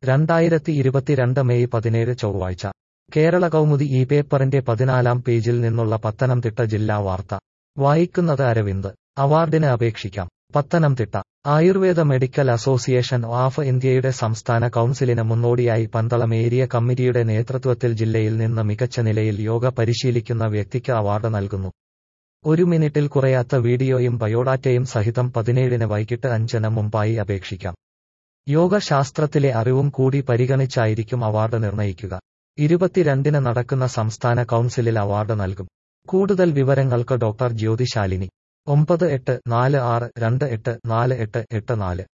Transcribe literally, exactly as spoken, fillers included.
രണ്ടായിരത്തി ഇരുപത്തിരണ്ട് മെയ് പതിനേഴ് ചൊവ്വാഴ്ച കേരള കൗമുദി ഈ പേപ്പറിന്റെ പതിനാലാം പേജിൽ നിന്നുള്ള പത്തനംതിട്ട ജില്ലാ വാർത്ത വായിക്കുന്നത് അരവിന്ദ്. അവാർഡിന് അപേക്ഷിക്കാം. Pathanamthitta Ayurveda Medical Association of ഇന്ത്യയുടെ സംസ്ഥാന കൗൺസിലിന് മുന്നോടിയായി പന്തളം ഏരിയ കമ്മിറ്റിയുടെ നേതൃത്വത്തിൽ ജില്ലയിൽ നിന്ന് മികച്ച നിലയിൽ യോഗ പരിശീലിക്കുന്ന വ്യക്തിക്ക് അവാർഡ് നൽകുന്നു. ഒരു മിനിറ്റിൽ കുറയാത്ത വീഡിയോയും ബയോഡാറ്റയും സഹിതം പതിനേഴിന് വൈകിട്ട് അഞ്ചിന് മുമ്പായി അപേക്ഷിക്കാം. യോഗശാസ്ത്രത്തിലെ അറിവും കൂടി പരിഗണിച്ചായിരിക്കും അവാർഡ് നിർണയിക്കുക. ഇരുപത്തിരണ്ടിന് നടക്കുന്ന സംസ്ഥാന കൗൺസിലിൽ അവാർഡ് നൽകും. കൂടുതൽ വിവരങ്ങൾക്ക് ഡോക്ടർ ജ്യോതി ശാലിനി ഒമ്പത് എട്ട് നാല് ആറ് രണ്ട് എട്ട് നാല് എട്ട് എട്ട് നാല്